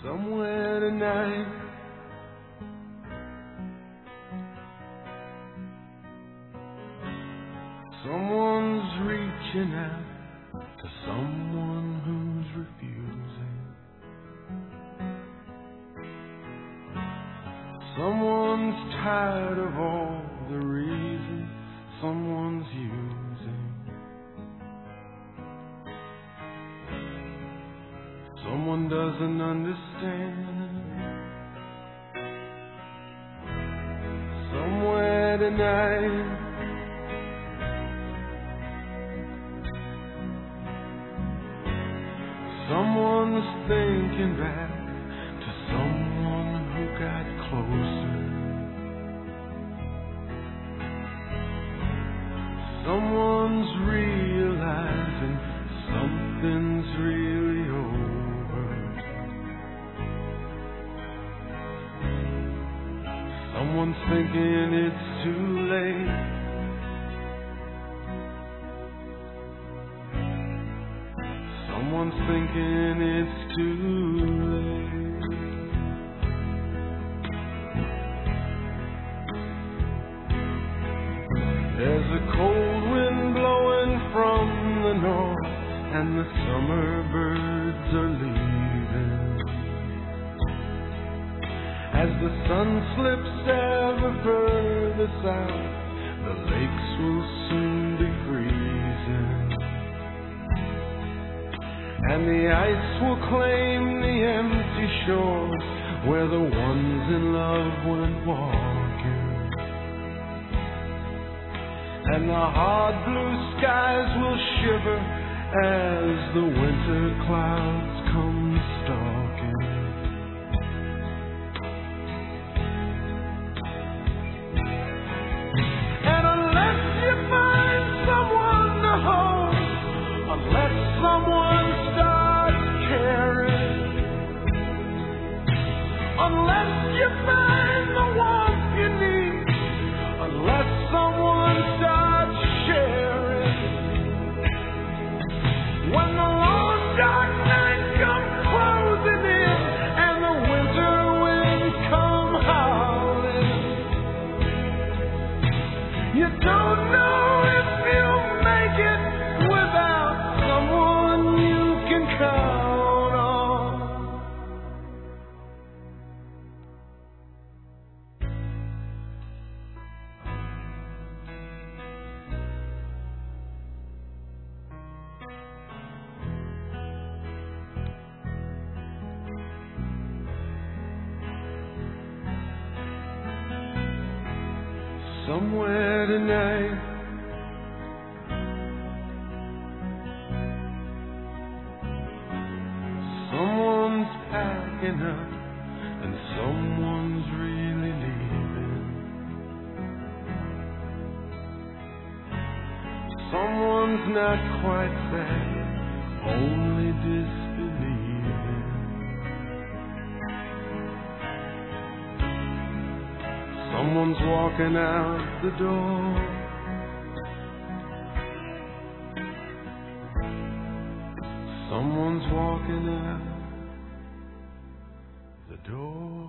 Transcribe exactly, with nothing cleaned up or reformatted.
somewhere tonight. Someone's reaching out to someone who's refusing. Someone's tired of all the reasons someone's using. Someone doesn't understand. Somewhere tonight, someone's thinking back to someone who got closer. Someone's realizing something's really over. Someone's thinking it's too late. Someone's thinking it's too late. There's a cold wind blowing from the north, and the summer birds are leaving. As the sun slips ever further south, the lakes will soon be freezing, and the ice will claim the empty shores where the ones in love went walking. And the hard blue skies will shiver as the winter clouds come stalking. And unless you find someone to hold, unless someone starts caring, unless you find the warmth you need, unless someone starts sharing, when the long dark night comes closing in and the winter winds come howling, you don't know if you'll make it without someone you can count on. Somewhere tonight, someone's packing up and someone's really leaving. Someone's not quite sad, only disbelieving. Someone's walking out the door. Someone's walking out the door.